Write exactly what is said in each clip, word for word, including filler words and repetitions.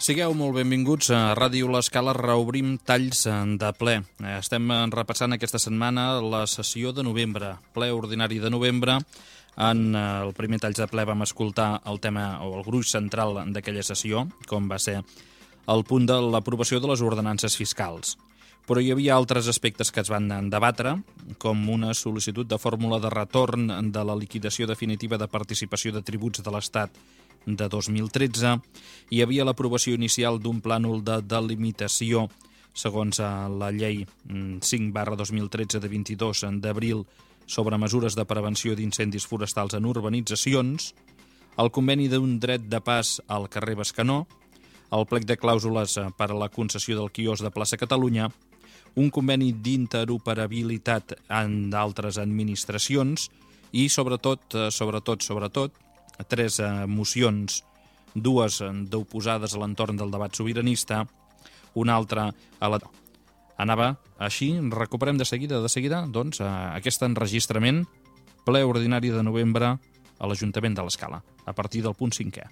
Sigueu molt benvinguts a Ràdio L'Escala. Reobrim talls de ple. Estem repassant aquesta setmana la sessió de novembre, ple ordinari de novembre. En el primer talls de ple vam escoltar el tema o el gruix central d'aquella sessió, com va ser el punt de l'aprovació de les ordenances fiscals. Però hi havia altres aspectes que es van debatre, com una sol·licitud de fórmula de retorn de la liquidació definitiva de participació de tributs de l'Estat de dos mil tretze. Hi havia l'aprovació inicial d'un plànol de delimitació segons la llei cinc barra dos mil tretze de vint-i-dos d'abril sobre mesures de prevenció d'incendis forestals en urbanitzacions, el conveni d'un dret de pas al carrer Bescanó, el plec de clàusules per a la concessió del quiosc de Plaça Catalunya, un conveni d'interoperabilitat en d'altres administracions i, sobretot, sobretot, sobretot, tres mocions, dues d'oposades a l'entorn del debat sobiranista, una altra a la... Anava així, recuperem de seguida, de seguida, doncs, aquest enregistrament, ple ordinari de novembre a l'Ajuntament de l'Escala, a partir del punt cinquè.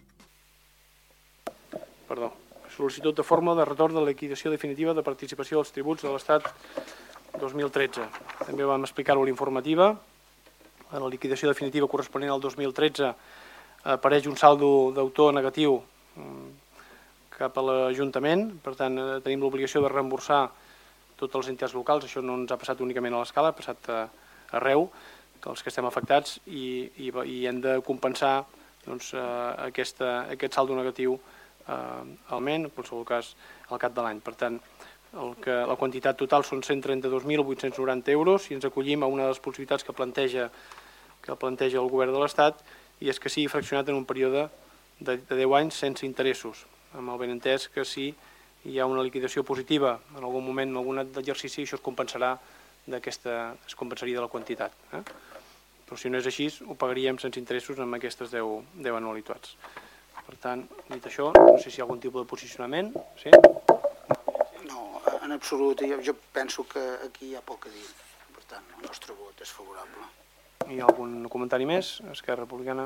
Perdó. Sol·licitud de fórmula de retorn de la liquidació definitiva de participació dels tributs de l'Estat dos mil tretze. També vam explicar-ho a l'informativa. En la liquidació definitiva corresponent al dos mil tretze apareix un saldo d'autor negatiu cap a l'Ajuntament. Per tant, tenim l'obligació de reemborsar totes les entitats locals. Això no ens ha passat únicament a l'Escala, ha passat arreu, els que estem afectats, i, i, i hem de compensar doncs, aquesta, aquest saldo negatiu almenys, en qualsevol cas, al cap de l'any. Per tant, el que, la quantitat total són cent trenta-dos mil vuit-cents noranta euros i ens acollim a una de les possibilitats que planteja, que planteja el Govern de l'Estat, i és que sigui fraccionat en un període de, de deu anys sense interessos, amb el benentès que si hi ha una liquidació positiva en algun moment, en algun exercici, això es compensarà d'aquesta, es compensaria de la quantitat. Eh? Però si no és així, ho pagaríem sense interessos amb aquestes deu, deu anualitats. Per tant, dit això, no sé si hi ha algun tipus de posicionament. Sí? No, en absolut. Jo, jo penso que aquí hi ha poc a dir. Per tant, el nostre vot és favorable. Hi ha algun comentari més? Esquerra Republicana.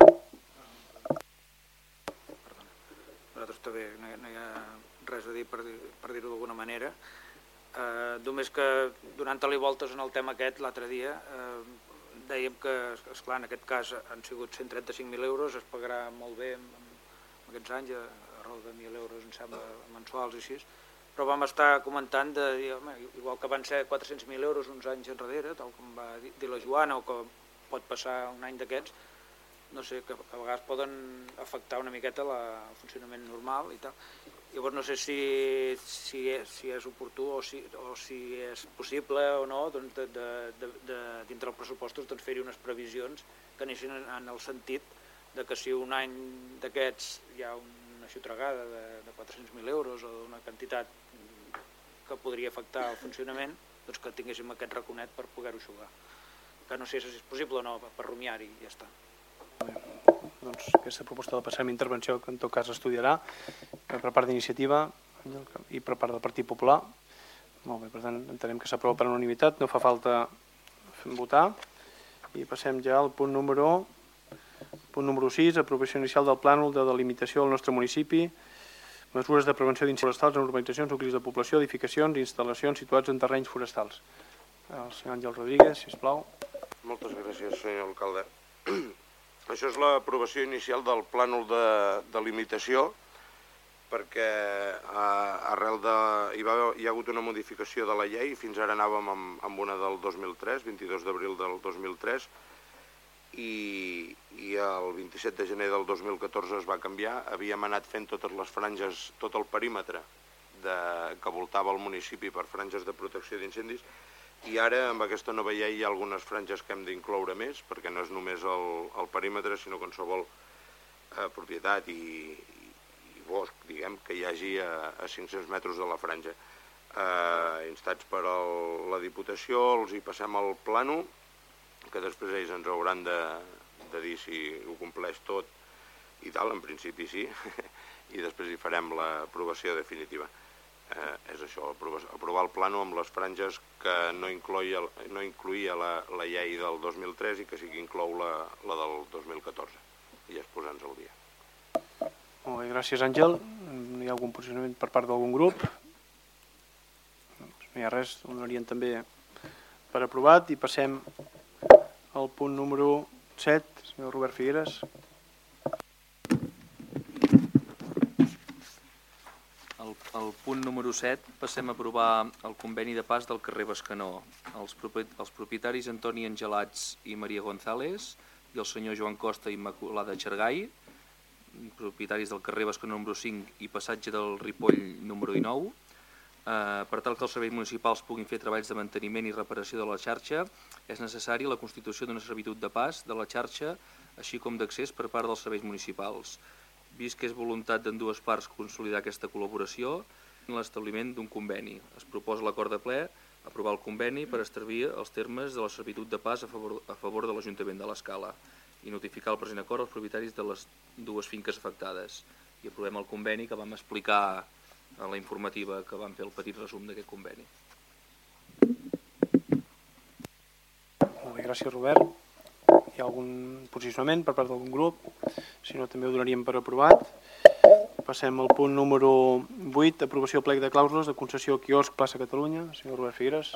Perdona. Nosaltres també no hi, ha, no hi ha res a dir per, per dir-ho d'alguna manera. Eh, només que donant-li voltes en el tema aquest l'altre dia, eh, dèiem que, esclar, en aquest cas han sigut cent trenta-cinc mil euros, es pagarà molt bé amb aquests anys, a raó de mil euros, em sembla, mensuals i així, però vam estar comentant de dir, home, igual que van ser quatre-cents mil euros uns anys enrere, tal com va dir la Joana, o que pot passar un any d'aquests, no sé, que a vegades poden afectar una miqueta la, el funcionament normal i tal. Llavors no sé si, si, és, si és oportú o si, o si és possible o no, doncs, de, de, de, de, dintre dels pressupostos, doncs, fer-hi unes previsions que anessin en, en el sentit de que si un any d'aquests hi ha una xutregada de, de quatre-cents mil euros o d'una quantitat que podria afectar el funcionament, doncs que tinguéssim aquest raconet per poder-ho eixugar. Que no sé si és possible o no, per rumiar-hi i ja està. Bé, doncs aquesta proposta la passarem a intervenció, que en tot cas estudiarà per part d'iniciativa i per part del Partit Popular. Molt bé, per tant, entenem que s'aprova per unanimitat, no fa falta votar. I passem ja al punt número... Punt número sis, aprovació inicial del plànol de delimitació al nostre municipi, mesures de prevenció d'incendis forestals en urbanitzacions, nuclis de població, edificacions i instal·lacions situats en terrenys forestals. El senyor Àngel Rodríguez, sisplau. Moltes gràcies, senyor alcalde. Això és l'aprovació inicial del plànol de delimitació, perquè arrel de... Hi, va, hi ha hagut una modificació de la llei, fins ara anàvem amb, amb una del dos mil tres, vint-i-dos d'abril del dos mil tres, I, i el vint-i-set de gener del dos mil catorze es va canviar. Havíem anat fent totes les franges, tot el perímetre de, que voltava el municipi per franges de protecció d'incendis, i ara amb aquesta nova llei hi ha algunes franges que hem d'incloure més, perquè no és només el, el perímetre, sinó qualsevol eh, propietat i, i, i bosc, diguem, que hi hagi a, a cinc-cents metres de la franja. Eh, instats per el, la Diputació, els hi passem el plànol, que després ells ens hauran de, de dir si ho compleix tot i tal, en principi sí, i després hi farem l'aprovació definitiva. Eh, és això, aprovar, aprovar el plànol amb les franges que no incloïa, no incloïa la, la llei del dos mil tres i que sí que inclou la, la del dos mil catorze, i ja es posar-nos al dia. Molt bé, gràcies Àngel. no hi ha algun posicionament per part d'algun grup. No hi ha res, ho donaríem també per aprovat i passem al punt número set, senyor Robert Figueres. El, el punt número set, passem a aprovar el conveni de pas del carrer Bescanó. Els, els propietaris Antoni Angelats i Maria González i el senyor Joan Costa i Immaculada Xargai, propietaris del carrer Bescanó número cinc i passatge del Ripoll número dinou, eh, per tal que els serveis municipals puguin fer treballs de manteniment i reparació de la xarxa, és necessari la constitució d'una servitud de pas de la xarxa, així com d'accés per part dels serveis municipals. Vist que és voluntat d'ambdues parts consolidar aquesta col·laboració, en l'establiment d'un conveni. Es proposa l'acord de ple aprovar el conveni per establir els termes de la servitud de pas a favor, a favor de l'Ajuntament de l'Escala i notificar el present acord als propietaris de les dues finques afectades. I aprovem el conveni que vam explicar a la informativa que vam fer el petit resum d'aquest conveni. Molt bé, gràcies, Robert. Hi ha algun posicionament per part d'algun grup? Si no, també ho donaríem per aprovat. Passem al punt número vuit, aprovació plec de clàusules de concessió quiosc plaça Catalunya. Senyor Robert Figueres.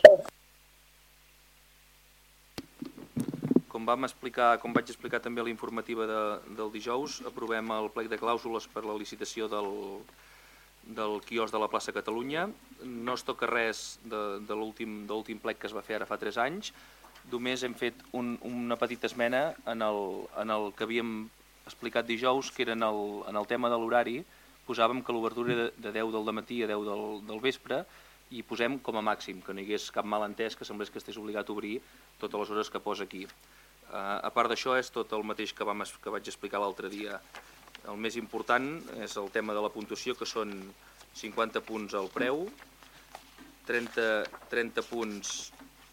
Com vam explicar, com vaig explicar també a la informativa de, del dijous, aprovem el plec de clàusules per la licitació del, del quiosc de la plaça Catalunya. No es toca res de, de l'últim plec que es va fer ara fa tres anys. Només hem fet un, una petita esmena en el, en el que havíem explicat dijous, que era en el, en el tema de l'horari. Posàvem que l'obertura era de deu del matí a deu del, del vespre i posem com a màxim, que no hi hagués cap malentès, que semblés que estigués obligat a obrir totes les hores que posa aquí. Uh, a part d'això, és tot el mateix que, vam, que vaig explicar l'altre dia. El més important és el tema de la puntuació, que són cinquanta punts al preu, trenta, trenta punts...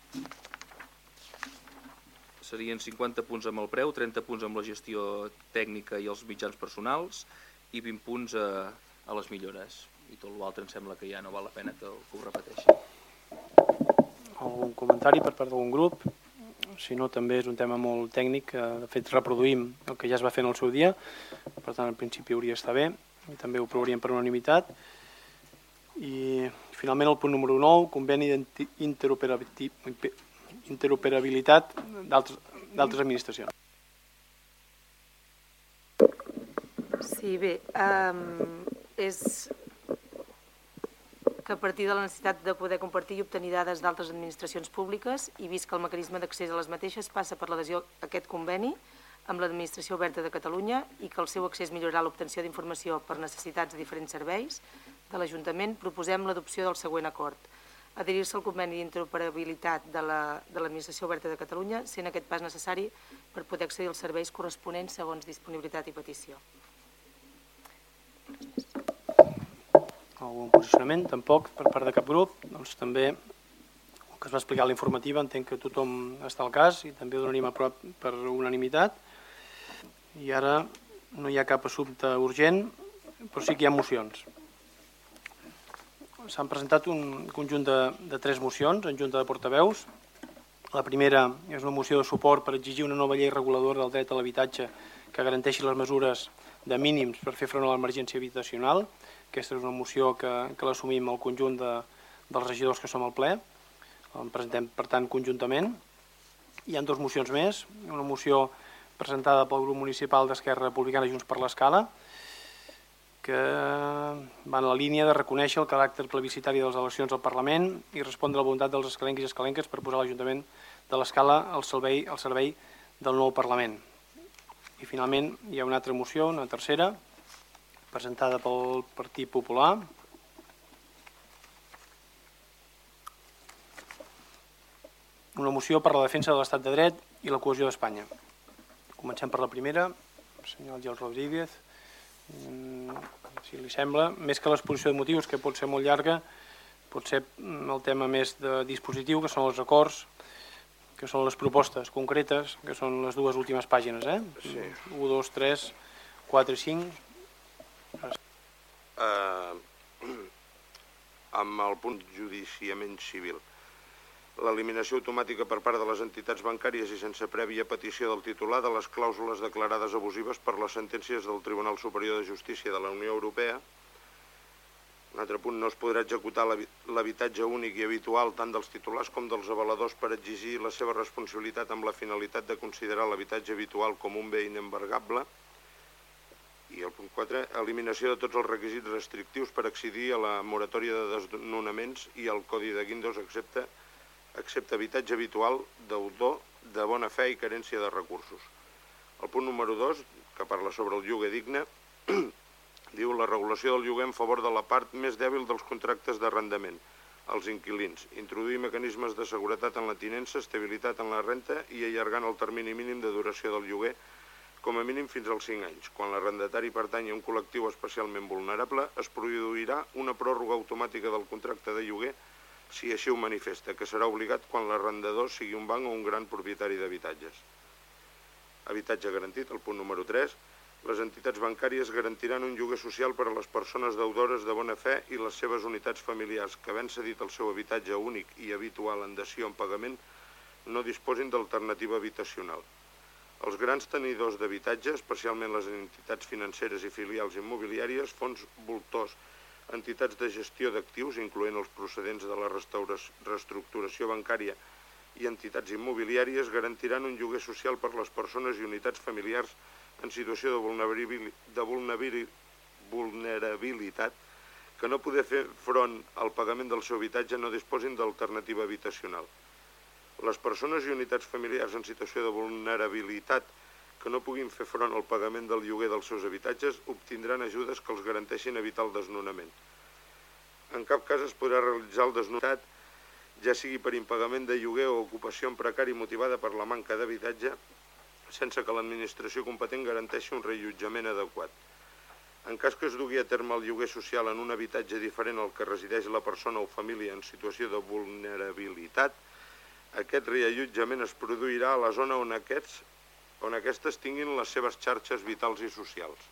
serien cinquanta punts amb el preu, trenta punts amb la gestió tècnica i els mitjans personals i vint punts a, a les millores. I tot l'altre em sembla que ja no val la pena que, que ho repeteixi. Algun comentari per part d'algun grup? Si no, també és un tema molt tècnic. De fet, reproduïm el que ja es va fer en el seu dia. Per tant, al principi hauria d'estar bé. I també ho aprovaríem per unanimitat. I finalment el punt número nou, conveni d'interoperabilitat interoperabilitat d'altres administracions. Sí, bé, um, és que a partir de la necessitat de poder compartir i obtenir dades d'altres administracions públiques i vist que el mecanisme d'accés a les mateixes passa per l'adhesió a aquest conveni amb l'Administració Oberta de Catalunya i que el seu accés millorarà l'obtenció d'informació per necessitats de diferents serveis de l'Ajuntament, proposem l'adopció del següent acord. Adherir-se al conveni d'interoperabilitat de l'Administració Oberta de Catalunya, sent aquest pas necessari per poder accedir als serveis corresponents segons disponibilitat i petició. Algun posicionament? Tampoc, per part de cap grup. Doncs també, el que es va explicar a la informativa, entenc que tothom està al cas i també ho donaríem aprovat per unanimitat. I ara no hi ha cap assumpte urgent, però sí que hi ha mocions. S'han presentat un conjunt de, de tres mocions en junta de portaveus. La primera és una moció de suport per exigir una nova llei reguladora del dret a l'habitatge que garanteixi les mesures de mínims per fer front a l'emergència habitacional. Aquesta és una moció que, que l'assumim el conjunt de, dels regidors que som al ple. La presentem, per tant, conjuntament. Hi ha dues mocions més. Una moció presentada pel grup municipal d'Esquerra Republicana Junts per l'Escala, que va en la línia de reconèixer el caràcter plebiscitari de les eleccions al Parlament i respondre a la voluntat dels escalencs i escalenques per posar l'Ajuntament de l'Escala al servei, al servei del nou Parlament. I finalment hi ha una altra moció, una tercera, presentada pel Partit Popular, una moció per la defensa de l'Estat de Dret i la cohesió d'Espanya. Comencem per la primera, el senyor Àngel Rodríguez. Si li sembla, més que l'exposició de motius, que pot ser molt llarga, pot ser el tema més de dispositiu, que són els acords, que són les propostes concretes, que són les dues últimes pàgines, eh? Sí. un, dos, tres, quatre i cinc. Uh, amb el punt judiciament civil. L'eliminació automàtica per part de les entitats bancàries i sense prèvia petició del titular de les clàusules declarades abusives per les sentències del Tribunal Superior de Justícia de la Unió Europea Un altre punt, no es podrà executar l'habitatge únic i habitual tant dels titulars com dels avaladors per exigir la seva responsabilitat amb la finalitat de considerar l'habitatge habitual com un bé inembargable. I el punt quatre, eliminació de tots els requisits restrictius per accedir a la moratòria de desnonaments i al Codi de Guindos, excepte, excepte habitatge habitual, deudor, de bona fe i carència de recursos. El punt número dos, que parla sobre el lloguer digne, diu la regulació del lloguer en favor de la part més dèbil dels contractes d'arrendament, els inquilins, introduir mecanismes de seguretat en la tinença, estabilitat en la renta i allargant el termini mínim de duració del lloguer com a mínim fins als cinc anys. Quan l'arrendatari pertany a un col·lectiu especialment vulnerable, es produirà una pròrroga automàtica del contracte de lloguer si així ho manifesta, que serà obligat quan l'arrendador sigui un banc o un gran propietari d'habitatges. Habitatge garantit, el punt número tres. Les entitats bancàries garantiran un lloguer social per a les persones deudores de bona fe i les seves unitats familiars que, havent cedit el seu habitatge únic i habitual en dació en pagament, no disposin d'alternativa habitacional. Els grans tenidors d'habitatge, especialment les entitats financeres i filials immobiliàries, fons voltors, entitats de gestió d'actius, incloent els procedents de la reestructuració bancària i entitats immobiliàries, garantiran un lloguer social per a les persones i unitats familiars en situació de vulnerabilitat que no poder fer front al pagament del seu habitatge no disposin d'alternativa habitacional. Les persones i unitats familiars en situació de vulnerabilitat que no puguin fer front al pagament del lloguer dels seus habitatges obtindran ajudes que els garanteixin evitar el desnonament. En cap cas es podrà realitzar el desnonament, ja sigui per impagament de lloguer o ocupació en precari motivada per la manca d'habitatge, sense que l'administració competent garanteixi un reallotjament adequat. En cas que es dugui a terme el lloguer social en un habitatge diferent al que resideix la persona o família en situació de vulnerabilitat, aquest reallotjament es produirà a la zona on, aquests, on aquestes tinguin les seves xarxes vitals i socials.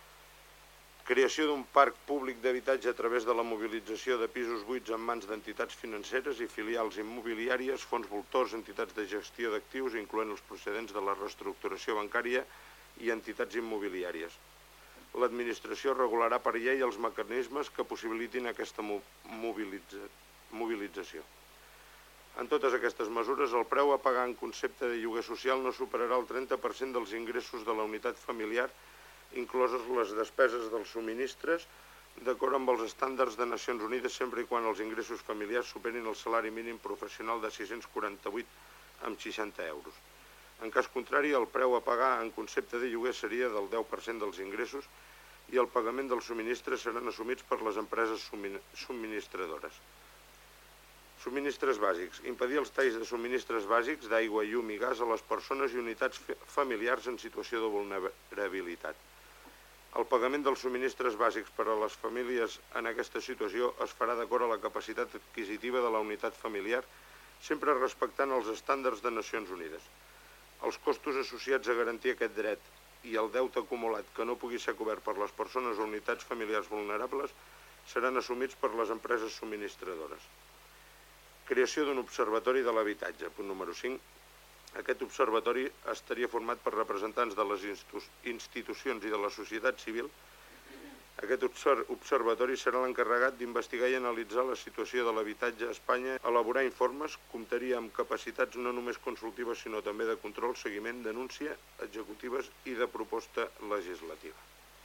Creació d'un parc públic d'habitatge a través de la mobilització de pisos buits en mans d'entitats financeres i filials immobiliàries, fons voltors, entitats de gestió d'actius, incloent els procedents de la reestructuració bancària i entitats immobiliàries. L'administració regularà per llei els mecanismes que possibilitin aquesta mobilitza... mobilització. En totes aquestes mesures, el preu a pagar en concepte de lloguer social no superarà el trenta per cent dels ingressos de la unitat familiar, incloses les despeses dels subministres, d'acord amb els estàndards de Nacions Unides, sempre i quan els ingressos familiars superin el salari mínim professional de sis-cents quaranta-vuit amb seixanta euros. En cas contrari, el preu a pagar en concepte de lloguer seria del deu per cent dels ingressos i el pagament dels subministres seran assumits per les empreses subministradores. Subministres bàsics. Impedir els talls de subministres bàsics d'aigua, llum i gas a les persones i unitats familiars en situació de vulnerabilitat. El pagament dels subministres bàsics per a les famílies en aquesta situació es farà d'acord a la capacitat adquisitiva de la unitat familiar, sempre respectant els estàndards de Nacions Unides. Els costos associats a garantir aquest dret i el deute acumulat que no pugui ser cobert per les persones o unitats familiars vulnerables seran assumits per les empreses subministradores. Creació d'un observatori de l'habitatge, punt número cinc. Aquest observatori estaria format per representants de les institucions i de la societat civil. Aquest observatori serà l'encarregat d'investigar i analitzar la situació de l'habitatge a Espanya, elaborar informes, comptaria amb capacitats no només consultives sinó també de control, seguiment, denúncia, executives i de proposta legislativa.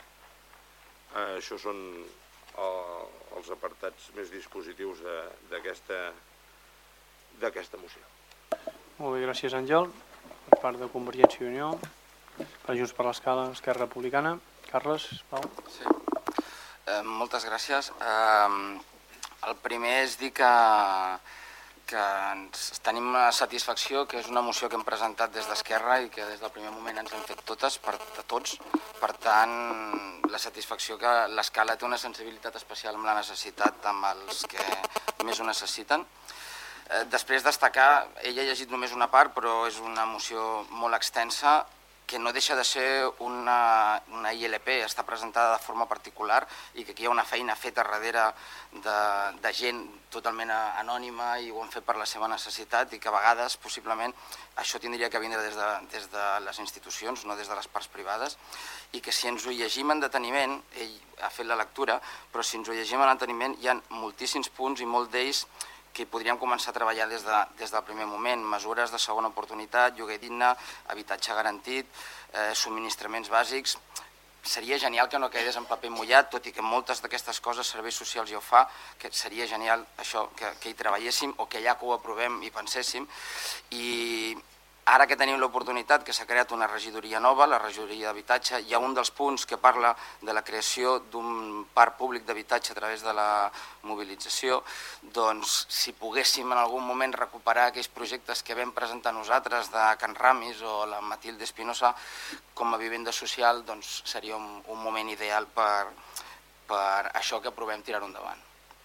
Això són els apartats més dispositius d'aquesta d'aquesta moció. Molt bé, gràcies Àngel. Per part de Convergència i Unió, per Junts per l'Escala, Esquerra Republicana. Carles, sisplau. Sí, eh, moltes gràcies. Eh, el primer és dir que, que ens tenim una satisfacció, que és una moció que hem presentat des d'Esquerra i que des del primer moment ens hem fet totes, per a tots. Per tant, la satisfacció que l'Escala té una sensibilitat especial amb la necessitat amb els que més ho necessiten. Després destacar, ell ha llegit només una part, però és una moció molt extensa que no deixa de ser una, una I L P, està presentada de forma particular i que aquí hi ha una feina feta darrere de, de gent totalment anònima i ho han fet per la seva necessitat i que a vegades, possiblement, això tindria que vindre des de, des de les institucions, no des de les parts privades, i que si ens ho llegim en deteniment, ell ha fet la lectura, però si ens ho llegim en deteniment hi ha moltíssims punts i molts d'ells que podríem començar a treballar des, de, des del primer moment. Mesures de segona oportunitat, lloguer digne, habitatge garantit, eh, subministraments bàsics. Seria genial que no quedés en paper mullat, tot i que moltes d'aquestes coses serveis socials ja ho fa, que seria genial això, que, que hi treballéssim o que allà que ho aprovem hi penséssim. I ara que tenim l'oportunitat que s'ha creat una regidoria nova, la regidoria d'habitatge, hi ha un dels punts que parla de la creació d'un parc públic d'habitatge a través de la mobilització, doncs si poguéssim en algun moment recuperar aquells projectes que vam presentar nosaltres de Can Ramis o la Matilde Espinosa com a vivenda social, doncs seria un, un moment ideal per, per això que aprovem tirar-ho endavant.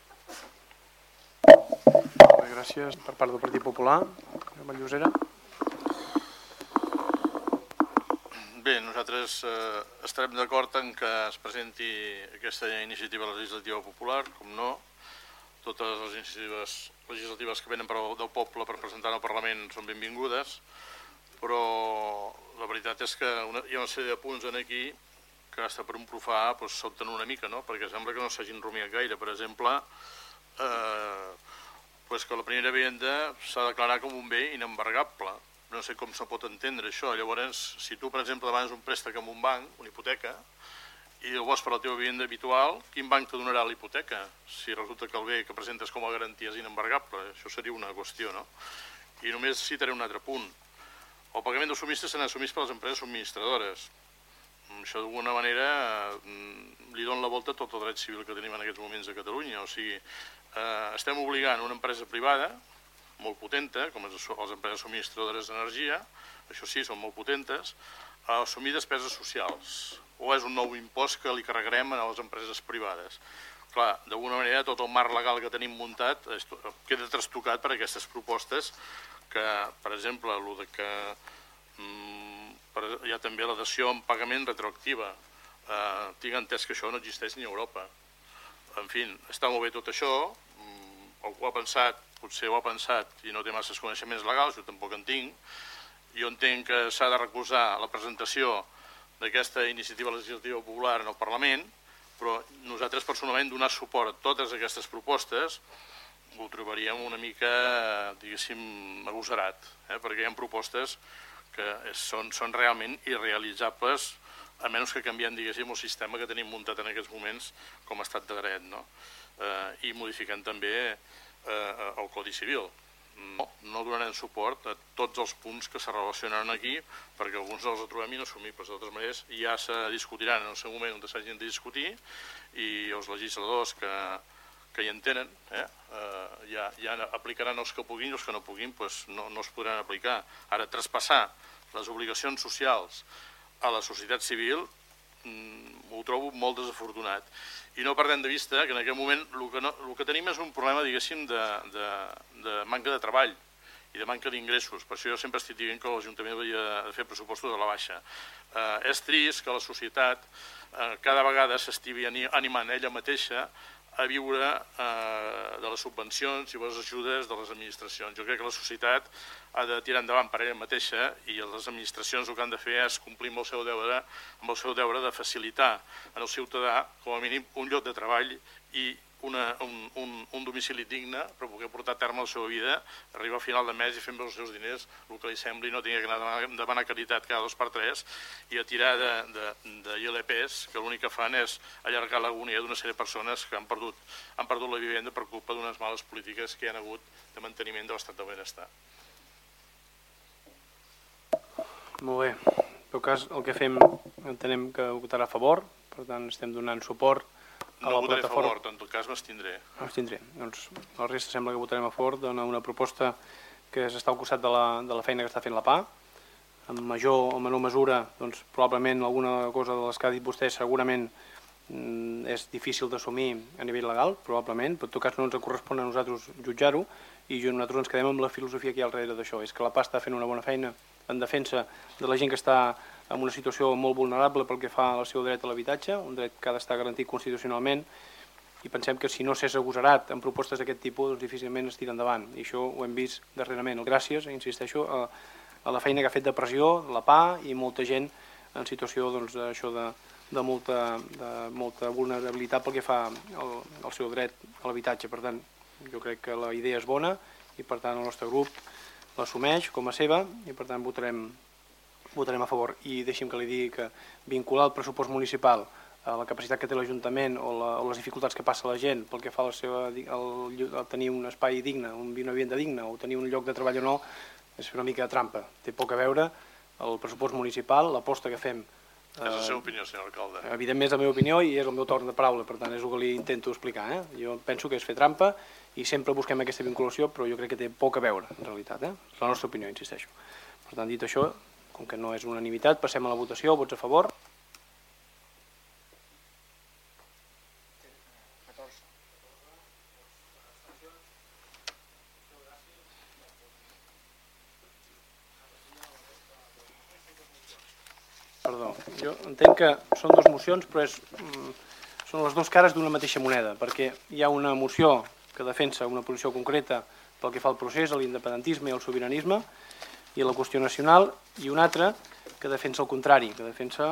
Gràcies. Per part del Partit Popular, Vall-llosera. Bé, nosaltres eh, estarem d'acord en que es presenti aquesta iniciativa legislativa popular, com no. Totes les iniciatives legislatives que venen del poble per presentar al Parlament són benvingudes, però la veritat és que una, hi ha una sèrie de punts aquí que hasta per un profà doncs, sobten una mica, no? Perquè sembla que no s'hagin rumiat gaire. Per exemple, eh, pues que la primera vivenda s'ha de declarar com un bé inembargable. No sé com se pot entendre això. Llavors, si tu, per exemple, demanes un préstec amb un banc, una hipoteca, i el vols per la teva vivenda habitual, quin banc te donarà la hipoteca? Si resulta que el bé que presentes com a garantia és inembargable, això seria una qüestió, no? I només citaré un altre punt. El pagament dels subministres serà assumit per les empreses subministradores. Això d'alguna manera li dona la volta a tot el dret civil que tenim en aquests moments a Catalunya. O sigui, eh, estem obligant una empresa privada molt potenta, com les empreses subministradores d'energia, això sí, són molt potentes, a assumir despeses socials. O és un nou impost que li carregarem a les empreses privades. Clar, d'alguna manera tot el marc legal que tenim muntat queda trastocat per aquestes propostes que, per exemple, el de que hi ha també la dació en pagament retroactiva. Tinc entès que això no existeix ni a Europa. En fi, està molt bé tot això, algú ha pensat, potser ho ha pensat i no té masses coneixements legals, jo tampoc en tinc. Jo entenc que s'ha de recusar la presentació d'aquesta iniciativa legislativa popular en el Parlament, però nosaltres personalment donar suport a totes aquestes propostes ho trobaríem una mica, diguéssim, agosarat, eh? Perquè hi ha propostes que són, són realment irrealitzables, a menys que canviem, diguéssim, el sistema que tenim muntat en aquests moments com a estat de dret, no? Eh, I modificant també eh, el Codi Civil. No, no donarem suport a tots els punts que se relacionaran aquí, perquè alguns els trobem inassumibles. De totes maneres, ja se discutiran en el seu moment on s'hagin de discutir i els legisladors que, que hi entenen eh, eh, ja, ja aplicaran els que puguin i els que no puguin pues, no, no es podran aplicar. Ara, traspassar les obligacions socials a la societat civil mm, ho trobo molt desafortunat. I no perdem de vista que en aquest moment el que, no, el que tenim és un problema, diguéssim, de, de, de manca de treball i de manca d'ingressos. Per això jo sempre estic dient que l'Ajuntament hauria de fer pressupostos a la baixa. Eh, és trist que la societat eh, cada vegada s'estigui animant ella mateixa a viure eh, de les subvencions i les ajudes de les administracions. Jo crec que la societat ha de tirar endavant per ella mateixa i les administracions el que han de fer és complir amb el seu deure, amb el seu deure de facilitar al ciutadà, com a mínim, un lloc de treball i una, un, un, un domicili digne per poder portar a terme la seva vida, arribar a final de mes i fent els seus diners el que li sembli, no tingui que anar a demanar caritat cada dos per tres i a tirar de, de, de I L Ps que l'únic que fan és allargar l'agonia d'una sèrie de persones que han perdut, han perdut la vivenda per culpa d'unes males polítiques que hi ha hagut de manteniment de l'estat del benestar. Molt bé. En tot cas, el que fem, entenem que votarà a favor, per tant estem donant suport a la no votaré plataforma. a favor, en tot cas m'estindré. M'estindré. Doncs la resta sembla que votarem a favor d'una una proposta que s'està al costat de la, de la feina que està fent la P A. En major o menor mesura, doncs, probablement alguna cosa de les que ha dit vostè segurament mm, és difícil d'assumir a nivell legal, probablement, però en tot cas no ens correspon a nosaltres jutjar-ho i nosaltres ens quedem amb la filosofia que hi ha al darrere d'això, és que la P A està fent una bona feina en defensa de la gent que està en una situació molt vulnerable pel que fa al seu dret a l'habitatge, un dret que ha d'estar garantit constitucionalment, i pensem que si no s'és agosarat en propostes d'aquest tipus, doncs difícilment es tira endavant, i això ho hem vist darrerament. Gràcies, insisteixo, a, a la feina que ha fet de pressió, la P A i molta gent en situació doncs, això de, de, molta, de molta vulnerabilitat pel que fa al, al seu dret a l'habitatge. Per tant, jo crec que la idea és bona i per tant el nostre grup l'assumeix com a seva i per tant votarem, votarem a favor. I deixi'm que li digui que vincular el pressupost municipal a la capacitat que té l'Ajuntament o, la, o les dificultats que passa la gent pel que fa a, la seva, el, a tenir un espai digne, un, una vivienda digna o tenir un lloc de treball o no, és una mica de trampa. Té poc a veure el pressupost municipal, l'aposta que fem. És la seva opinió, senyor alcalde. Evidentment és la meva opinió i és el meu torn de paraula, per tant és el que li intento explicar. Eh? Jo penso que és fer trampa i sempre busquem aquesta vinculació, però jo crec que té poc a veure, en realitat. Eh? És la nostra opinió, insisteixo. Per tant, dit això, com que no és unanimitat, passem a la votació, vots a favor. Perdó, jo entenc que són dues mocions, però és, són les dues cares d'una mateixa moneda, perquè hi ha una moció que defensa una posició concreta pel que fa al procés, a l'independentisme i al sobiranisme, i a la qüestió nacional, i una altra que defensa el contrari, que defensa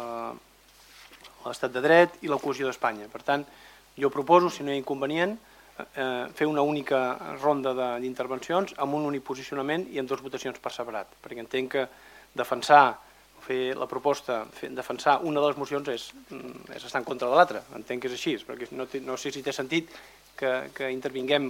l'estat de dret i la cohesió d'Espanya. Per tant, jo proposo, si no hi ha inconvenient, eh, fer una única ronda d'intervencions amb un únic posicionament i amb dues votacions per separat, perquè entenc que defensar fer la proposta, fer, defensar una de les mocions és, és estar en contra de l'altra, entenc que és així, perquè no, té, no sé si té sentit que, que intervinguem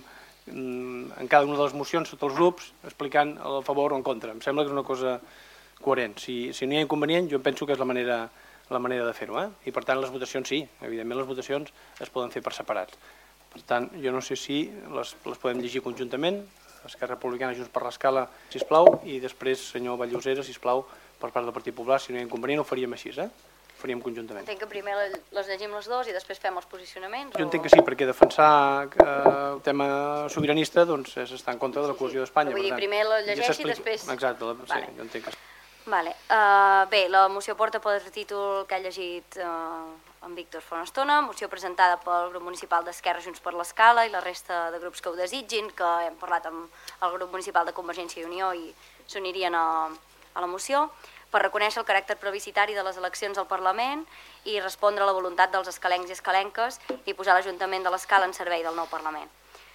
en cada una de les mocions sota els grups explicant a favor o en contra. Em sembla que és una cosa coherent. Si, si no hi ha inconvenient, jo penso que és la manera, la manera de fer-ho, eh? I per tant les votacions sí, evidentment les votacions es poden fer per separats. Per tant, jo no sé si les, les podem llegir conjuntament, Esquerra Republicana, Junts per l'Escala, sisplau, i després, senyor Vallosera, sisplau, per part del Partit Popular, si no hi ha inconvenient, ho faríem així, eh? Ho faríem conjuntament. Entenc que primer les llegim les dues i després fem els posicionaments? Jo entenc que sí, perquè defensar el tema sobiranista doncs, és estar en contra de la cohesió d'Espanya. Vull dir, primer la llegeix i després... Exacte, sí, jo entenc que sí. Vale. Uh, bé, la moció porta per títol que ha llegit uh, en Víctor fa una estona, moció presentada pel grup municipal d'Esquerra Junts per l'Escala i la resta de grups que ho desitgin, que hem parlat amb el grup municipal de Convergència i Unió i s'unirien a, a la moció, per reconèixer el caràcter plebiscitari de les eleccions al Parlament i respondre a la voluntat dels escalencs i escalenques i posar l'Ajuntament de l'Escala en servei del nou Parlament.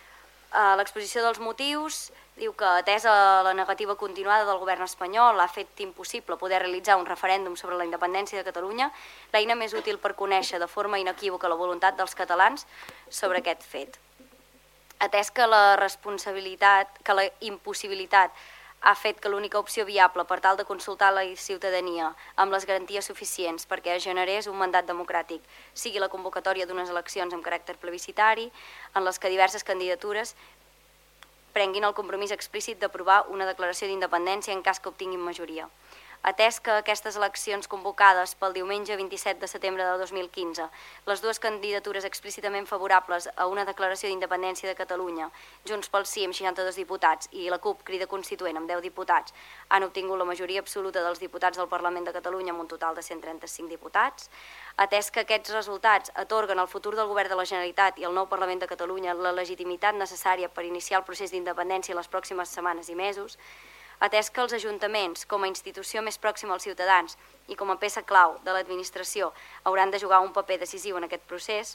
Uh, L'exposició dels motius diu que, atesa la negativa continuada del govern espanyol, ha fet impossible poder realitzar un referèndum sobre la independència de Catalunya, l'eina més útil per conèixer de forma inequívoca la voluntat dels catalans sobre aquest fet. Atès que la responsabilitat, que la impossibilitat ha fet que l'única opció viable per tal de consultar la ciutadania amb les garanties suficients perquè es generés un mandat democràtic sigui la convocatòria d'unes eleccions amb caràcter plebiscitari en les que diverses candidatures prenguin el compromís explícit d'aprovar una declaració d'independència en cas que obtinguin majoria. Atès que aquestes eleccions convocades pel diumenge vint-i-set de setembre de dos mil quinze, les dues candidatures explícitament favorables a una declaració d'independència de Catalunya, Junts pel Sí amb seixanta-dos diputats i la CUP Crida Constituent amb deu diputats, han obtingut la majoria absoluta dels diputats del Parlament de Catalunya amb un total de cent trenta-cinc diputats, atès que aquests resultats atorguen al futur del Govern de la Generalitat i al nou Parlament de Catalunya la legitimitat necessària per iniciar el procés d'independència les pròximes setmanes i mesos, atès que els ajuntaments, com a institució més pròxima als ciutadans i com a peça clau de l'administració, hauran de jugar un paper decisiu en aquest procés,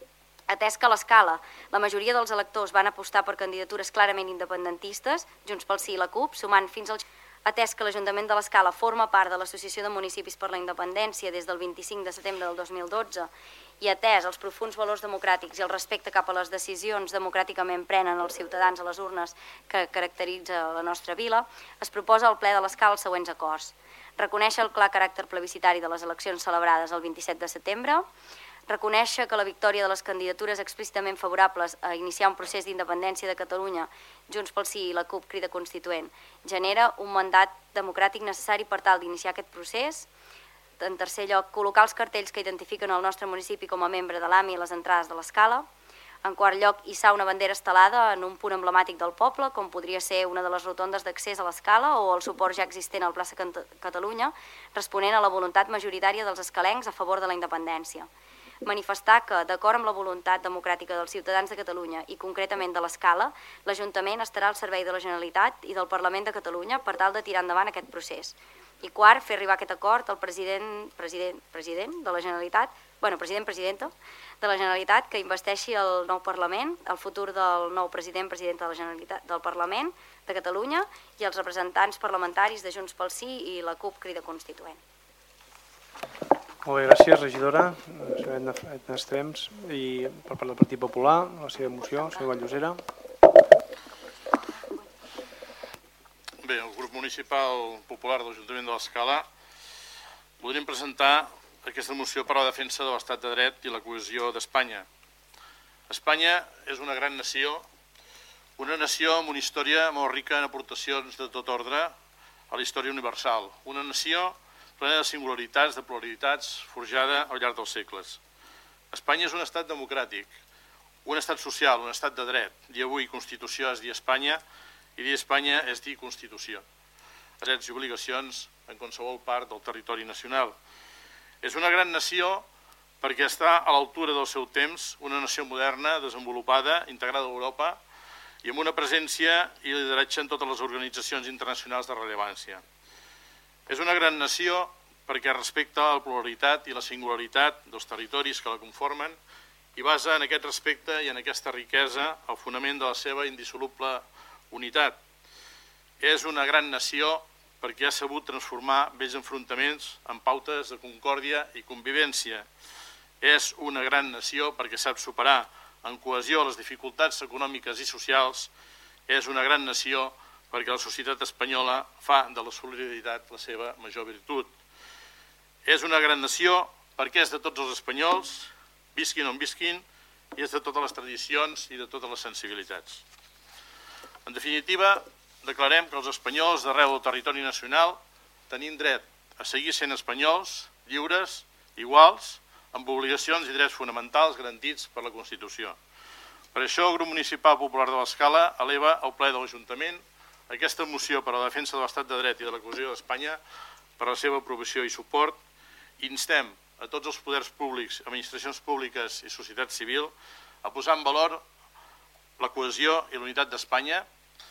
atès que a l'Escala la majoria dels electors van apostar per candidatures clarament independentistes, Junts pel Sí i la CUP, sumant fins al... atès que l'Ajuntament de l'Escala forma part de l'Associació de Municipis per la Independència des del vint-i-cinc de setembre del dos mil dotze i atès els profunds valors democràtics i el respecte cap a les decisions democràticament prenen els ciutadans a les urnes que caracteritza la nostra vila, es proposa al ple de l'Escala els següents acords. Reconèixer el clar caràcter plebiscitari de les eleccions celebrades el vint-i-set de setembre, reconèixer que la victòria de les candidatures explícitament favorables a iniciar un procés d'independència de Catalunya, Junts pel Sí i la CUP Crida Constituent, genera un mandat democràtic necessari per tal d'iniciar aquest procés. En tercer lloc, col·locar els cartells que identifiquen el nostre municipi com a membre de l'A M I a les entrades de l'Escala, En quart lloc, hissar una bandera estelada en un punt emblemàtic del poble, com podria ser una de les rotondes d'accés a l'Escala o el suport ja existent al plaça Catalunya, responent a la voluntat majoritària dels escalencs a favor de la independència. Manifestar que, d'acord amb la voluntat democràtica dels ciutadans de Catalunya i concretament de l'Escala, l'Ajuntament estarà al servei de la Generalitat i del Parlament de Catalunya per tal de tirar endavant aquest procés. I quart, fer arribar aquest acord al president, president, president de la Generalitat, bueno, president, presidenta de la Generalitat, que investeixi el nou Parlament, el futur del nou president, presidenta de la Generalitat, del Parlament de Catalunya i els representants parlamentaris de Junts pel Sí i la CUP Crida Constituent. Molt bé, gràcies, regidora. Senyor Edna Estrems, i per part del Partit Popular, la seva moció, senyor Vallllosera. Bé, el grup municipal popular de l'Ajuntament de l'Escala voldríem presentar aquesta moció per a la defensa de l'estat de dret i la cohesió d'Espanya. Espanya és una gran nació, una nació amb una història molt rica en aportacions de tot ordre a la història universal, una nació plena de singularitats, de pluralitats, forjada al llarg dels segles. Espanya és un estat democràtic, un estat social, un estat de dret. Dir avui Constitució és dir Espanya i dir Espanya és dir Constitució. Drets i obligacions en qualsevol part del territori nacional. És una gran nació perquè està a l'altura del seu temps, una nació moderna, desenvolupada, integrada a Europa i amb una presència i lideratge en totes les organitzacions internacionals de rellevància. És una gran nació perquè respecta la pluralitat i la singularitat dels territoris que la conformen i basa en aquest respecte i en aquesta riquesa el fonament de la seva indissoluble unitat. És una gran nació perquè ha sabut transformar vells enfrontaments en pautes de concòrdia i convivència. És una gran nació perquè sap superar en cohesió les dificultats econòmiques i socials. És una gran nació perquè la societat espanyola fa de la solidaritat la seva major virtut. És una gran nació perquè és de tots els espanyols, visquin on visquin, i és de totes les tradicions i de totes les sensibilitats. En definitiva, declarem que els espanyols d'arreu del territori nacional tenim dret a seguir sent espanyols, lliures, iguals, amb obligacions i drets fonamentals garantits per la Constitució. Per això el Grup Municipal Popular de l'Escala eleva al ple de l'Ajuntament aquesta moció per a la defensa de l'estat de dret i de la cohesió d'Espanya per a la seva aprovació i suport. Instem a tots els poders públics, administracions públiques i societat civil a posar en valor la cohesió i la unitat d'Espanya,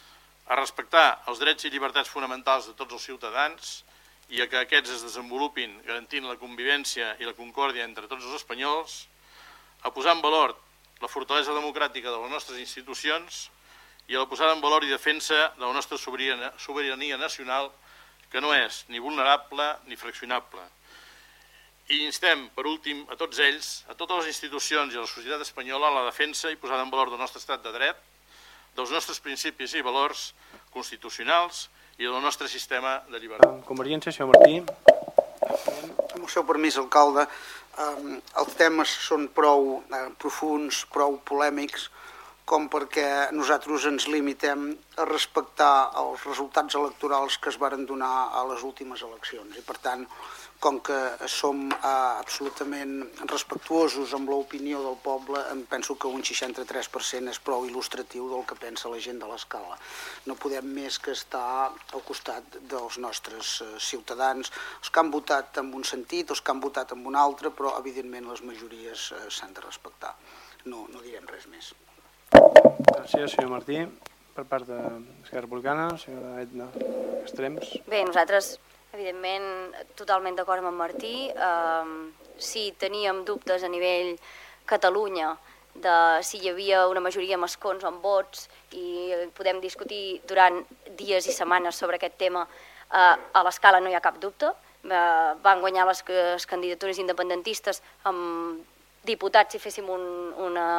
a respectar els drets i llibertats fonamentals de tots els ciutadans i a que aquests es desenvolupin garantint la convivència i la concòrdia entre tots els espanyols, a posar en valor la fortalesa democràtica de les nostres institucions i a la posada en valor i defensa de la nostra sobirania nacional, que no és ni vulnerable ni fraccionable. I instem, per últim, a tots ells, a totes les institucions i a la societat espanyola, a la defensa i posada en valor del nostre estat de dret, dels nostres principis i valors constitucionals i del nostre sistema de llibertat. Convergència, senyor Martí. Amb el seu permís, alcalde, els temes són prou profuns, prou polèmics, com perquè nosaltres ens limitem a respectar els resultats electorals que es varen donar a les últimes eleccions. I, per tant, com que som absolutament respectuosos amb l'opinió del poble, em penso que un seixanta-tres per cent és prou il·lustratiu del que pensa la gent de l'Escala. No podem més que estar al costat dels nostres ciutadans, els que han votat en un sentit, els que han votat en un altre, però, evidentment, les majories s'han de respectar. No, no direm res més. Gràcies, senyor Martí. Per part d'Esquerra Republicana, senyora Edna Estrems. Bé, nosaltres, evidentment, totalment d'acord amb en Martí. Si teníem dubtes a nivell Catalunya de si hi havia una majoria amb escons o amb vots i podem discutir durant dies i setmanes sobre aquest tema, a l'Escala no hi ha cap dubte. Van guanyar les candidatures independentistes amb diputats si féssim una...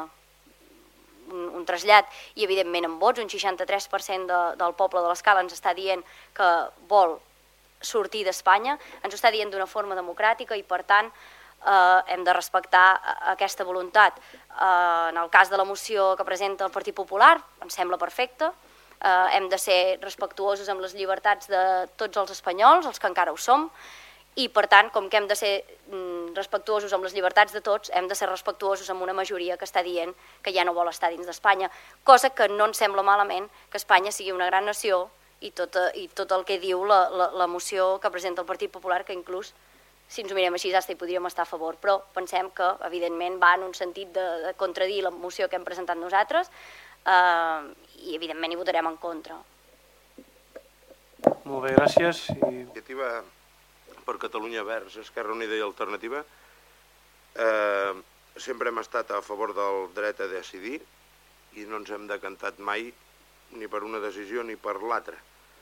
Un, un trasllat i evidentment amb vots, un seixanta-tres per cent de, del poble de l'Escala ens està dient que vol sortir d'Espanya, ens ho està dient d'una forma democràtica i per tant eh, hem de respectar aquesta voluntat. Eh, en el cas de la moció que presenta el Partit Popular ens sembla perfecte, eh, hem de ser respectuosos amb les llibertats de tots els espanyols, els que encara ho som, i per tant, com que hem de ser respectuosos amb les llibertats de tots, hem de ser respectuosos amb una majoria que està dient que ja no vol estar dins d'Espanya, cosa que no ens sembla malament que Espanya sigui una gran nació i tot, i tot el que diu la, la, la moció que presenta el Partit Popular, que inclús, si ens ho mirem així, hasta hi podríem estar a favor, però pensem que, evidentment, va en un sentit de, de contradir la moció que hem presentat nosaltres eh, i, evidentment, hi votarem en contra. Molt bé, gràcies. I... Iniciativa per Catalunya Verds, Esquerra Unida i Alternativa, eh, sempre hem estat a favor del dret a decidir i no ens hem decantat mai ni per una decisió ni per l'altra.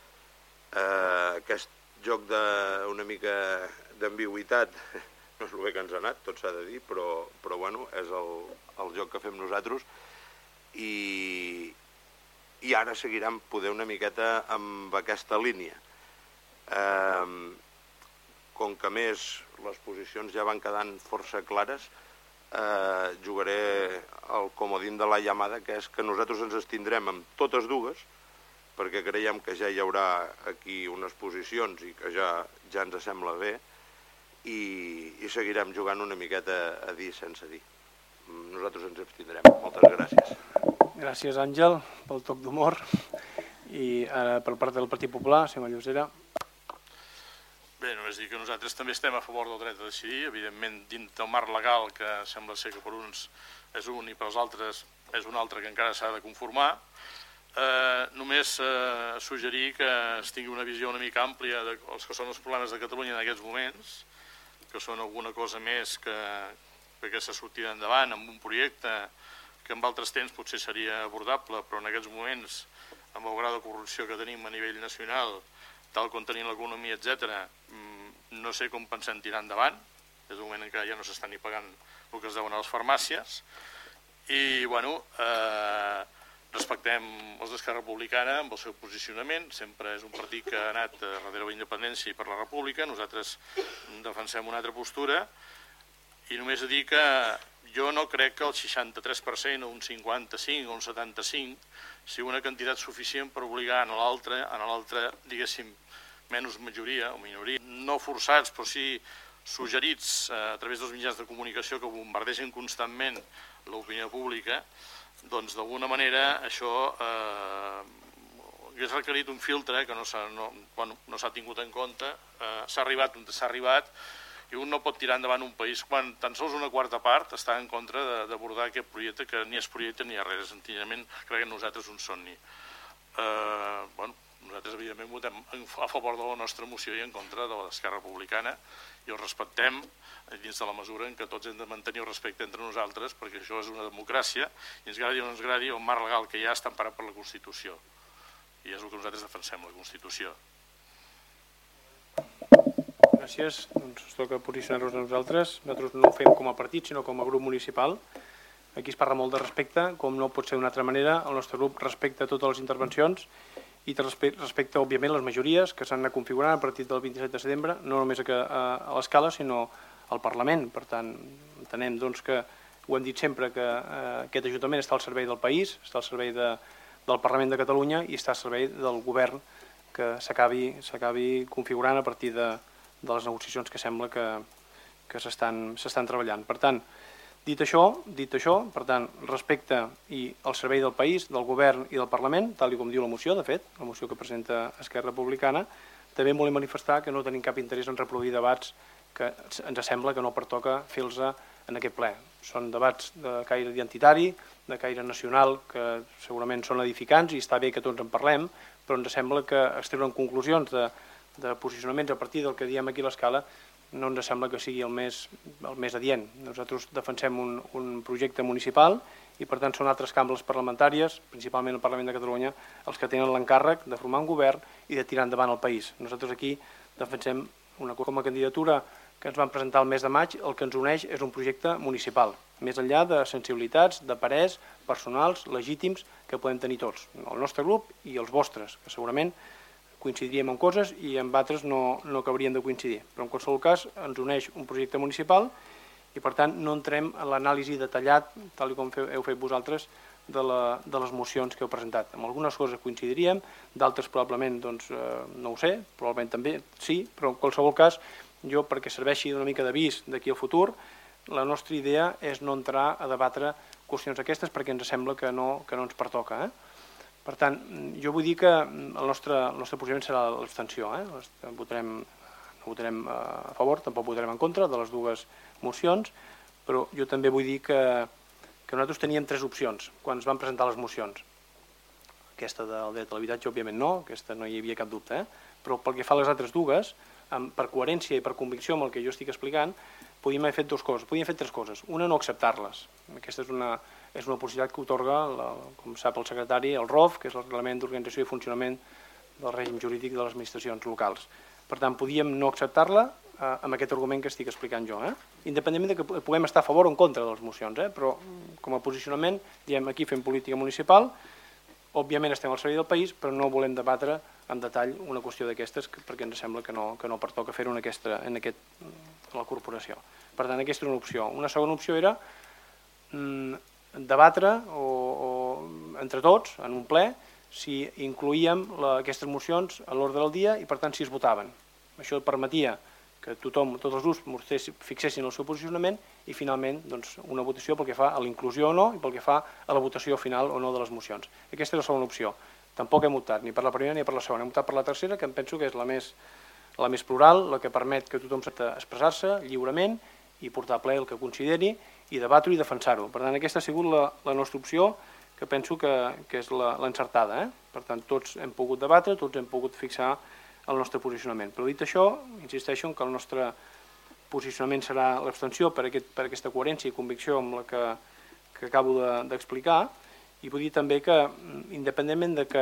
Eh, aquest joc de, una mica d'ambigüitat no és el bé que ens ha anat, tot s'ha de dir, però, però bueno, és el, el joc que fem nosaltres i, i ara seguirem poder una miqueta amb aquesta línia. Eh, com que més les posicions ja van quedant força clares, eh, jugaré el comodín de la llamada, que és que nosaltres ens estindrem amb totes dues, perquè creiem que ja hi haurà aquí unes posicions i que ja, ja ens sembla bé, i, i seguirem jugant una miqueta a dir sense dir. Nosaltres ens abstindrem. Moltes gràcies. Gràcies, Àngel, pel toc d'humor. I ara, per part del Partit Popular, senyor Llosera. Bé, només dir que nosaltres també estem a favor del dret a decidir, evidentment dins del marc legal, que sembla ser que per uns és un i per als altres és un altre que encara s'ha de conformar. Eh, només eh, suggerir que es tingui una visió una mica àmplia dels que són els problemes de Catalunya en aquests moments, que són alguna cosa més que, que aquesta sortida endavant amb un projecte que en altres temps potser seria abordable, però en aquests moments, amb el grau de corrupció que tenim a nivell nacional, tal com tenim l'economia, etcètera, no sé com pensem tirar endavant, des del moment en què ja no s'estan ni pagant el que es deuen a les farmàcies, i, bueno, eh, respectem els d'Esquerra Republicana amb el seu posicionament, sempre és un partit que ha anat darrere la independència i per la república, nosaltres defensem una altra postura, i només a dir que jo no crec que el seixanta-tres per cent o un cinquanta-cinc o un setanta-cinc sigui una quantitat suficient per obligar a l'altre, a l'altre, diguéssim, menys majoria o minoria, no forçats, però sí suggerits a través dels mitjans de comunicació que bombardegen constantment l'opinió pública, doncs d'alguna manera això eh, hagués requerit un filtre que no s'ha no, bueno, no s'ha tingut en compte, eh, s'ha arribat on s'ha arribat, i un no pot tirar endavant un país quan tan sols una quarta part està en contra d'abordar aquest projecte que ni és projecte ni res, senzillament crec que nosaltres un somni. Eh, bueno, nosaltres evidentment votem a favor de la nostra moció i en contra de l'Esquerra Republicana i el respectem dins de la mesura en què tots hem de mantenir el respecte entre nosaltres, perquè això és una democràcia i ens agradi o no ens agradi, el marc legal que hi ha està emparat per la Constitució i és el que nosaltres defensem, la Constitució. Gràcies. Doncs ens toca posicionar-nos a nosaltres. Nosaltres no ho fem com a partit, sinó com a grup municipal. Aquí es parla molt de respecte, com no pot ser d'una altra manera. El nostre grup respecta totes les intervencions i respecta, òbviament, les majories que s'han anat configurant a partir del vint-i-set de setembre, no només a, a, a l'escala, sinó al Parlament. Per tant, entenem doncs, que ho hem dit sempre, que eh, aquest Ajuntament està al servei del país, està al servei de, del Parlament de Catalunya i està al servei del govern que s'acabi configurant a partir de, de les negociacions que sembla que, que s'estan treballant. Per tant, dit això, dit això, per tant, respecte i al servei del país, del govern i del Parlament, tal com diu la moció, de fet, la moció que presenta Esquerra Republicana, també volem manifestar que no tenim cap interès en reproduir debats que ens sembla que no pertoca fer-los en aquest ple. Són debats de caire identitari, de caire nacional, que segurament són edificants i està bé que tots en parlem, però ens sembla que extreure conclusions de, de posicionaments a partir del que diem aquí a l'escala no ens sembla que sigui el més, el més adient. Nosaltres defensem un, un projecte municipal i per tant són altres cambres parlamentàries, principalment el Parlament de Catalunya, els que tenen l'encàrrec de formar un govern i de tirar endavant el país. Nosaltres aquí defensem una com a candidatura que ens van presentar el mes de maig, el que ens uneix és un projecte municipal, més enllà de sensibilitats, de parers personals, legítims, que podem tenir tots, el nostre grup i els vostres, que segurament coincidiríem en coses i en altres no, no acabarien de coincidir. Però en qualsevol cas ens uneix un projecte municipal i per tant no entrem en l'anàlisi detallat, tal com heu fet vosaltres, de, la, de les mocions que heu presentat. En algunes coses coincidiríem, d'altres probablement doncs, eh, no ho sé, probablement també sí, però en qualsevol cas jo, perquè serveixi una mica d'avís d'aquí al futur, la nostra idea és no entrar a debatre qüestions aquestes perquè ens sembla que no, que no ens pertoca. Eh? Per tant, jo vull dir que el nostre, el nostre posicionament serà l'abstenció. Eh? Votarem, no votarem a favor, tampoc votarem en contra de les dues mocions, però jo també vull dir que, que nosaltres teníem tres opcions quan es van presentar les mocions. Aquesta del dret a l'habitatge, òbviament no, aquesta no hi havia cap dubte, eh? Però pel que fa a les altres dues, per coherència i per convicció amb el que jo estic explicant, podíem haver fet dues coses, podíem fer tres coses. Una, no acceptar-les. Aquesta és una, és una possibilitat que otorga, la, com sap el secretari, el R O F, que és el Reglament d'Organització i Funcionament del Règim Jurídic de les Administracions Locals. Per tant, podíem no acceptar-la eh, amb aquest argument que estic explicant jo. Eh? Independentment de que puguem estar a favor o en contra de les mocions, eh? Però com a posicionament, diem aquí fem política municipal, òbviament estem al servei del país, però no volem debatre en detall una qüestió d'aquestes perquè ens sembla que no, que no pertoca fer-ho en, aquesta, en, aquest, en la corporació. Per tant, aquesta és una opció. Una segona opció era mm, debatre o, o, entre tots, en un ple, si incloíem la, aquestes mocions a l'ordre del dia i per tant si es votaven. Això permetia que tothom, tots els grups fixessin el seu posicionament i finalment doncs, una votació pel que fa a la inclusió o no i pel que fa a la votació final o no de les mocions. Aquesta és la segona opció. Tampoc hem optat ni per la primera ni per la segona, hem optat per la tercera, que em penso que és la més, la més plural, la que permet que tothom s'ha expressar-se lliurement i portar a ple el que consideri i debatre-ho i defensar-ho. Per tant, aquesta ha sigut la, la nostra opció, que penso que, que és l'encertada. Eh? Per tant, tots hem pogut debatre, tots hem pogut fixar el nostre posicionament. Però dit això, insisteixo en que el nostre posicionament serà l'abstenció per, aquest, per aquesta coherència i convicció amb la que, que acabo d'explicar, de, i vull dir també que, independentment de que,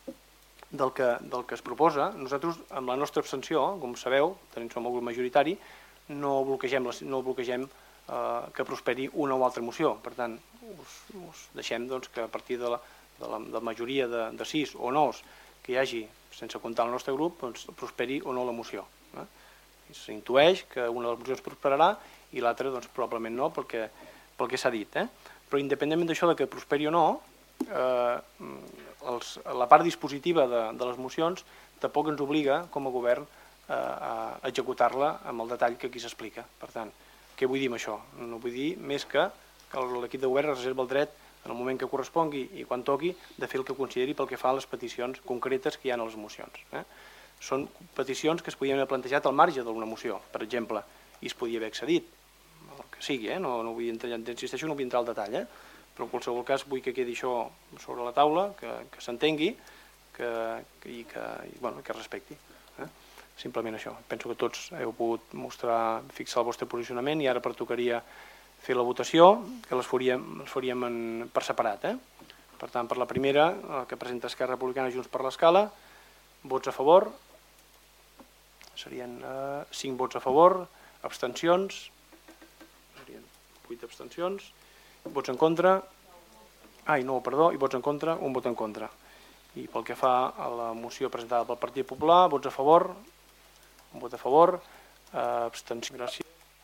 del, que, del que es proposa, nosaltres, amb la nostra abstenció, com sabeu, tenim som el grup majoritari, no bloquegem, no bloquegem eh, que prosperi una o altra moció. Per tant, us, us deixem doncs, que a partir de la, de la, de la majoria de, de sis o nous que hi hagi, sense comptar el nostre grup, doncs, prosperi o no la moció. Eh? S'intueix que una de les mocions prosperarà i l'altra doncs, probablement no, perquè, pel que s'ha dit. Eh? Però independentment d'això de que prosperi o no, eh, els, la part dispositiva de, de les mocions tampoc ens obliga com a govern eh, a executar-la amb el detall que aquí s'explica. Per tant, què vull dir amb això? No vull dir més que l'equip de govern es reserva el dret en el moment que correspongui i quan toqui de fer el que consideri pel que fa a les peticions concretes que hi ha a les mocions. Eh? Són peticions que es podien haver plantejat al marge d'una moció, per exemple, i es podia haver accedit. Que sigui, eh? no, no vull entrar, insisteixo, no vull entrar al detall, eh? Però en qualsevol cas vull que quedi això sobre la taula, que, que s'entengui que, que, i que, i, bueno, que es respecti. Eh? Simplement això. Penso que tots heu pogut mostrar, fixar el vostre posicionament i ara pertocaria fer la votació, que les faríem, les faríem en, per separat. Eh? Per tant, per la primera, la que presenta Esquerra Republicana Junts per l'Escala, vots a favor, serien eh, cinc vots a favor, abstencions, vuit abstencions, vots en contra, ai no, perdó, i vots en contra, un vot en contra. I pel que fa a la moció presentada pel Partit Popular, vots a favor, un vot a favor, eh, abstenció, gràcies.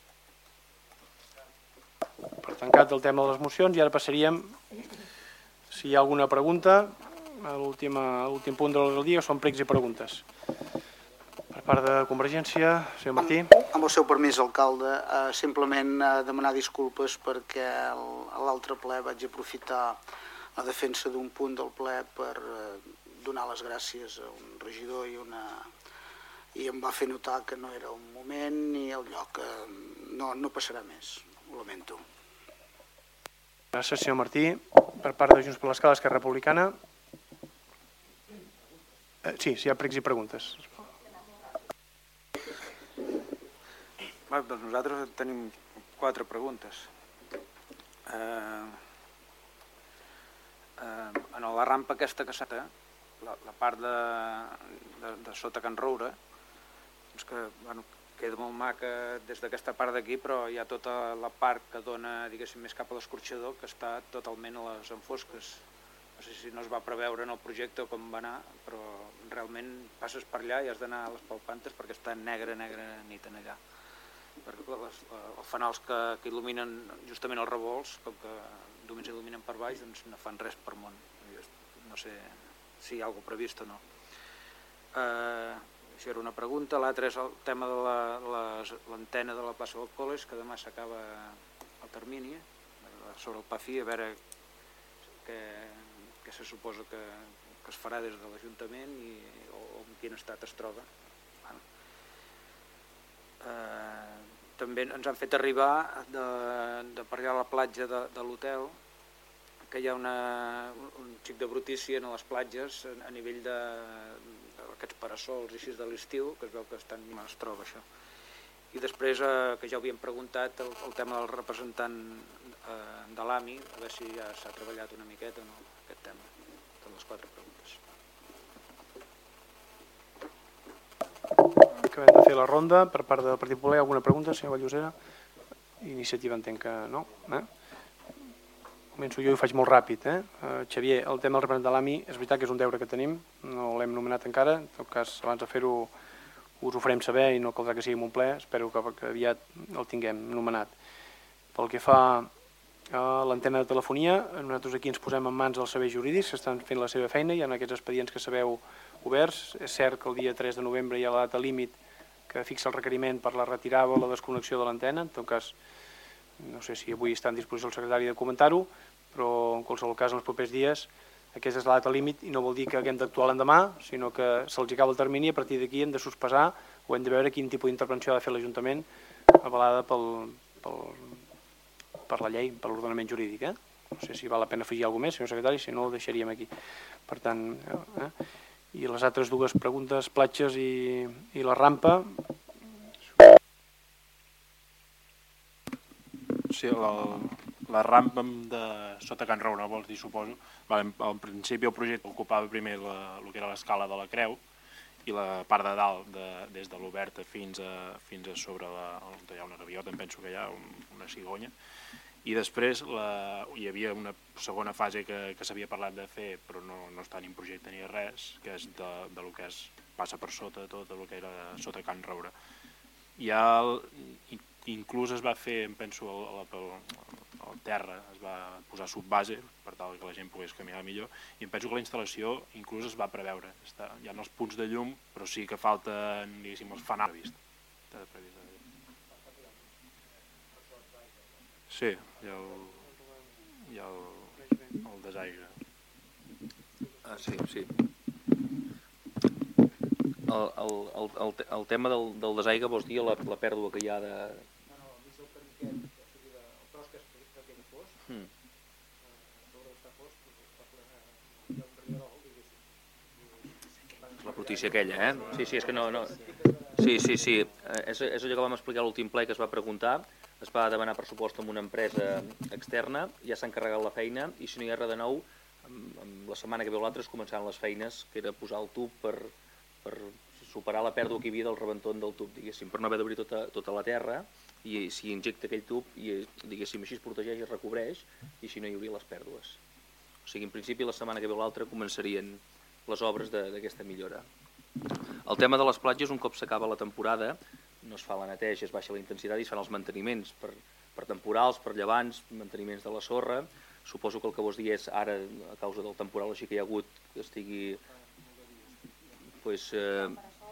Per tancat el tema de les mocions i ara passaríem, si hi ha alguna pregunta, a l'últim punt de l'ordre del dia, són pregs i preguntes. Per part de Convergència, senyor Martí. Amb, amb el seu permís, alcalde, eh, simplement eh, demanar disculpes perquè el, a l'altre ple vaig aprofitar la defensa d'un punt del ple per eh, donar les gràcies a un regidor i, una, i em va fer notar que no era un moment ni el lloc. Eh, no, no passarà més, ho lamento. Gràcies, senyor Martí. Per part de Junts per l'Escala, Esquerra Republicana. Eh, sí, si hi ha pregs i preguntes. Doncs nosaltres tenim quatre preguntes. Eh, eh, en la rampa aquesta que s'ha, la, la part de, de, de sota Can Roure, doncs que bueno, queda molt maca des d'aquesta part d'aquí, però hi ha tota la part que dona, diguéssim, més cap a l'escorxador, que està totalment a les enfosques. No sé si no es va preveure en el projecte o com va anar, però realment passes per allà i has d'anar a les palpantes perquè està negre, negre nit en allà. Perquè les, els fanals que, que il·luminen justament els revolts, com que només il·luminen per baix, doncs no fan res per món. No sé si hi ha alguna cosa previst o no. Eh, Això era una pregunta. L'altre és el tema de l'antena de la plaça del Col·les, que demà s'acaba el termini sobre el PAFI, a veure què, què se suposa que, que es farà des de l'Ajuntament i o, o en quin estat es troba. Bueno. Eh, també ens han fet arribar de, de per allà a la platja de, de l'hotel, que hi ha una, un xic de brutícia a les platges a nivell de, d'aquests parasols i així de l'estiu, que es veu que estan, es troba això. I després, eh, que ja ho havíem preguntat, el, el tema del representant eh, de l'AMI, a veure si ja s'ha treballat una miqueta o no, aquest tema, de les quatre preguntes. Acabem de fer la ronda. Per part del Partit Popular, alguna pregunta, senyor Vallosera? Iniciativa entenc que no. Eh? Començo jo i ho faig molt ràpid. Eh? Uh, Xavier, el tema del representant de l'AMI, és veritat que és un deure que tenim, no l'hem nomenat encara, en tot cas, abans de fer-ho us ho farem saber i no caldrà que sigui un ple, espero que, que aviat el tinguem nomenat. Pel que fa a l'antena de telefonia, nosaltres aquí ens posem en mans dels serveis jurídics que estan fent la seva feina, hi ha aquests expedients que sabeu oberts. És cert que el dia tres de novembre hi ha la data límit que fixa el requeriment per la retirada o la desconnexió de l'antena, en tot cas, no sé si avui està en disposició el secretari de comentar-ho, però en qualsevol cas en els propers dies aquesta és la data límit i no vol dir que haguem d'actuar l'endemà, sinó que se'ls acaba el termini i a partir d'aquí hem de sospesar o hem de veure quin tipus d'intervenció ha de fer l'Ajuntament avalada pel, pel, per la llei, per l'ordenament jurídic. Eh? No sé si val la pena afegir alguna cosa més, senyor secretari, si no ho deixaríem aquí. Per tant, eh? I les altres dues preguntes, platges i, i la rampa... Sí, la, la rampa de sota Can Roure, vols dir, suposo. Vale, al principi el projecte ocupava primer la, el que era l'escala de la Creu i la part de dalt, de, des de l'Oberta fins a, fins a sobre la, on hi ha una gaviota, em penso que hi ha un, una cigonya. I després la, hi havia una segona fase que, que s'havia parlat de fer, però no, no està ni en projecte ni res, que és de, de lo que es passa per sota tot el que era sota Can Roure. Hi ha... El, inclús es va fer, em penso, el, el, el terra, es va posar subbase per tal que la gent pogués caminar millor, i em penso que la instal·lació inclús es va preveure. Està, hi ha els punts de llum, però sí que falten, diguéssim, els fanals previst. Sí, hi ha el, hi ha el, el desaigre. Ah, sí, sí. El, el, el, el tema del, del desaigre vols dir la, la pèrdua que hi ha de... No, no, dins del periquet, el tros que és de fos, mm. sobre està fos, està ple d'un rierol, diguéssim. La brutícia aquella, eh? Sí, sí, és que no... no... Sí, sí, sí, és, és allò que vam explicar a l'últim ple que es va preguntar, es va demanar pressupost amb una empresa externa, ja s'ha encarregat la feina, i si no hi ha res de nou, la setmana que ve o l'altra es començaran les feines, que era posar el tub per... per superar la pèrdua que hi havia del rebenton del tub, diguéssim, per no haver d'obrir tota, tota la terra, i si injecta aquell tub, i, diguéssim, així es protegeix i es recobreix, i així no hi hauria les pèrdues. O sigui, en principi, la setmana que ve l'altra començarien les obres d'aquesta millora. El tema de les platges, un cop s'acaba la temporada, no es fa la neteja, es baixa la intensitat i es fan els manteniments per, per temporals, per llevants, manteniments de la sorra. Suposo que el que vos dir és ara, a causa del temporal així que hi ha hagut, que estigui... Pues, eh,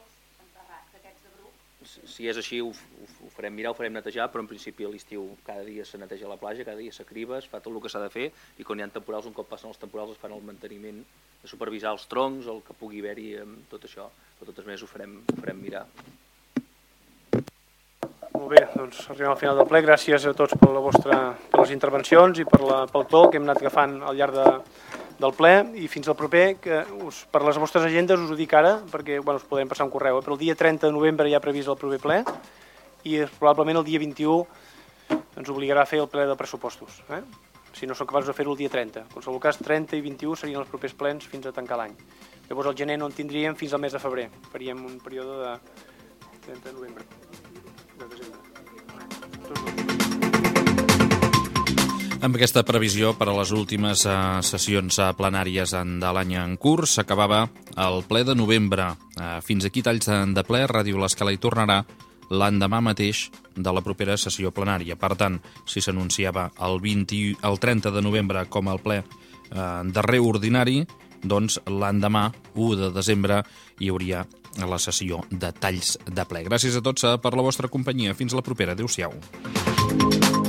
si és així ho, ho farem mirar, ho farem netejar, però en principi a l'estiu cada dia se neteja la platja, cada dia s'acriba, es fa tot el que s'ha de fer, i quan hi ha temporals, un cop passen els temporals, es fan el manteniment de supervisar els troncs, el que pugui haver-hi, tot això, de totes maneres ho farem, ho farem mirar. Molt bé, doncs arribem al final del ple. Gràcies a tots per, la vostra, per les intervencions i per, la, pel to que hem anat agafant al llarg de, del ple, i fins al proper, que us, per les vostres agendes us ho dic ara, perquè bueno, us podem passar un correu, eh? Però el dia trenta de novembre ja ha previst el proper ple, i probablement el dia vint-i-u ens obligarà a fer el ple de pressupostos, eh? Si no som capaços de fer-ho el dia trenta. En qualsevol cas, trenta i vint-i-u serien els propers plens fins a tancar l'any. Llavors el gener no en tindríem fins al mes de febrer, faríem un període de trenta de novembre, de desembre. Amb aquesta previsió per a les últimes eh, sessions eh, plenàries de l'any en curs s'acabava el ple de novembre. Eh, fins aquí talls de, de ple, Ràdio L'Escala hi tornarà l'endemà mateix de la propera sessió plenària. Per tant, si s'anunciava el, vint, el trenta de novembre com el ple eh, darrer ordinari, doncs l'endemà, u de desembre, hi hauria a la sessió de talls de ple. Gràcies a tots per la vostra companyia. Fins la propera. Adéu-siau.